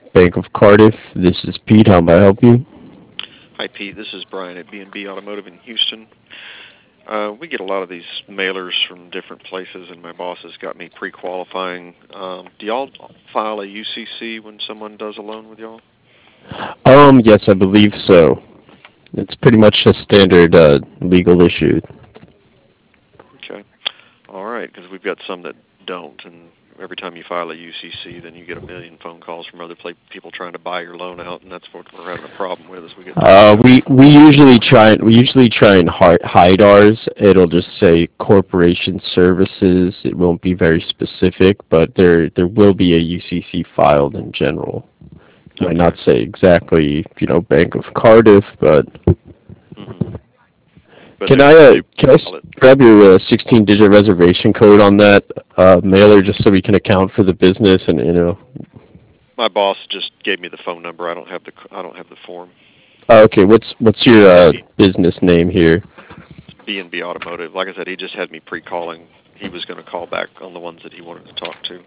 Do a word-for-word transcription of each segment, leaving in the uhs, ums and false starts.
Bank of Cardiff. This is Pete. How may I help you? Hi, Pete. This is Brian at B and B Automotive in Houston. Uh, we get a lot of these mailers from different places, and my boss has got me pre-qualifying. Um, do y'all file a U C C when someone does a loan with y'all? Um, yes, I believe so. It's pretty much a standard uh, legal issue. Okay. All right, because we've got some that don't, and every time you file a U C C, then you get a million phone calls from other pla people trying to buy your loan out, and that's what we're having a problem with. Is we get tons Uh, of we we usually try we usually try and hi- hide ours. It'll just say corporation services. It won't be very specific, but there there will be a U C C filed in general. Might okay. not say exactly, you know, Bank of Cardiff, but hmm But can they I uh, they can I s- file it. grab your uh, sixteen digit reservation code on that uh, mailer just so we can account for the business and you know. My boss just gave me the phone number. I don't have the I don't have the form. Uh, okay, what's what's your uh, business name here? B and B Automotive. Like I said, he just had me pre-calling. He was going to call back on the ones that he wanted to talk to.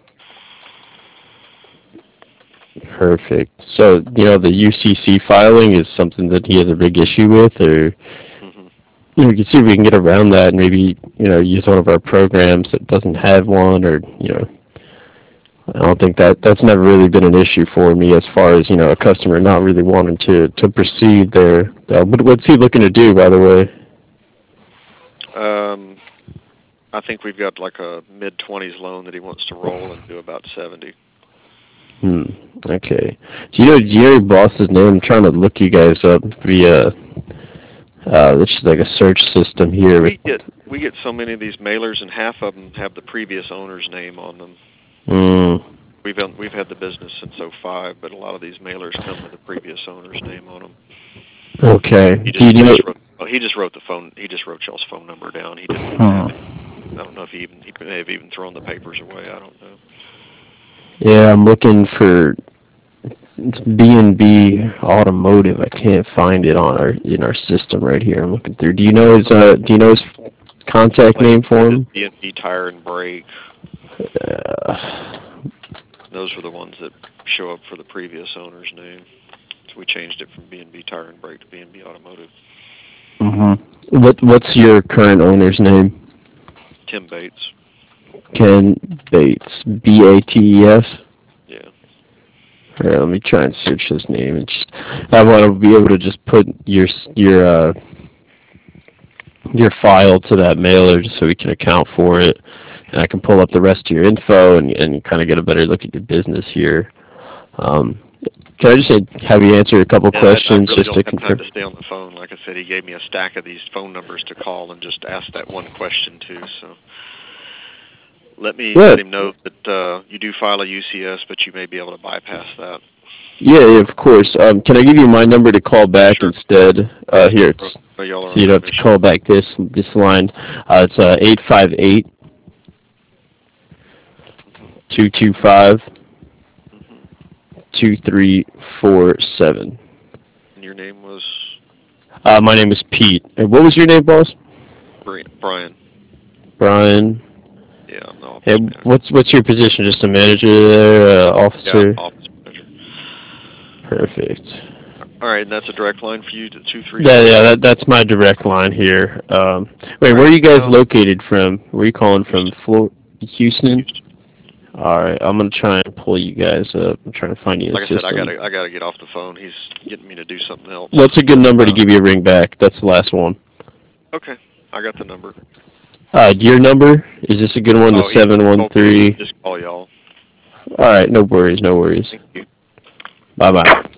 Perfect. So, you know, the U C C filing is something that he has a big issue with, or hmm you know, we can see if we can get around that and maybe, you know, use one of our programs that doesn't have one, or, you know, I don't think that that's never really been an issue for me as far as, you know, a customer not really wanting to, to proceed there. Uh, what, what's he looking to do, by the way? Um, I think we've got like a mid twenties loan that he wants to roll and do about seventy. Hmm. Okay. Do you know, do you know your boss's name? I'm trying to look you guys up via, uh, it's just like a search system here with, We get we get so many of these mailers, and half of them have the previous owner's name on them. mm, We've we've had the business since 'oh five, but a lot of these mailers come with the previous owner's name on them. okay. He Do just you he know, just wrote oh, he just wrote the phone he just wrote y'all's phone number down. He didn't even have Hmm. it. I don't know if he even he may have even thrown the papers away. I don't know. yeah, I'm looking for it's B and B Automotive. I can't find it on our in our system right here. I'm looking through. Do you know his uh do you know his contact Place name for is him? B and B Tire and Brake. Uh, Those were the ones that show up for the previous owner's name. So we changed it from B and B Tire and Brake to B and B Automotive. Hmm. what what's your current owner's name? Tim Bates. Ken Bates. B A T E S. Yeah. All right, let me try and search his name. And just I want to be able to just put your your uh your file to that mailer just so we can account for it, and I can pull up the rest of your info and and kind of get a better look at your business here. Um, can I just have you answer a couple And I, I questions really just don't to have time confirm? to stay on the phone. Like I said, he gave me a stack of these phone numbers to call and just ask that one question to. So let me Yeah, let him know that uh, you do file a U C S, but you may be able to bypass that. yeah, yeah, of course. Um, can I give you my number to call back Sure. instead? Uh, Yeah, here, throw, it's throw y'all so our you don't have to information. call back this this line. Uh, it's uh eight five eight hmm two two five hmm two three four seven. And your name was Uh, my name is Pete. And what was your name, boss? Bri- Brian. Brian. Yeah, I'm the Hey, office manager. what's what's your position? Just a manager there, uh, Yeah, officer? office manager. Perfect. All right, and that's a direct line for you to two three Yeah, four yeah, seven. that, that's my direct line here. Um, wait, All where are right, you guys well, located from? Where are you calling from? Houston, Flor- Houston? Houston. All right, I'm gonna try and pull you guys up. I'm trying to find you in the Like I said, I system. gotta I gotta get off the phone. He's getting me to do something else. What's a good But number to uh, give you a ring back? That's the last one. okay, I got the number. Uh, your number is this a good one? The Oh, he seven one told me to three. just call y'all. All right, no worries, no worries. Thank you. Bye bye.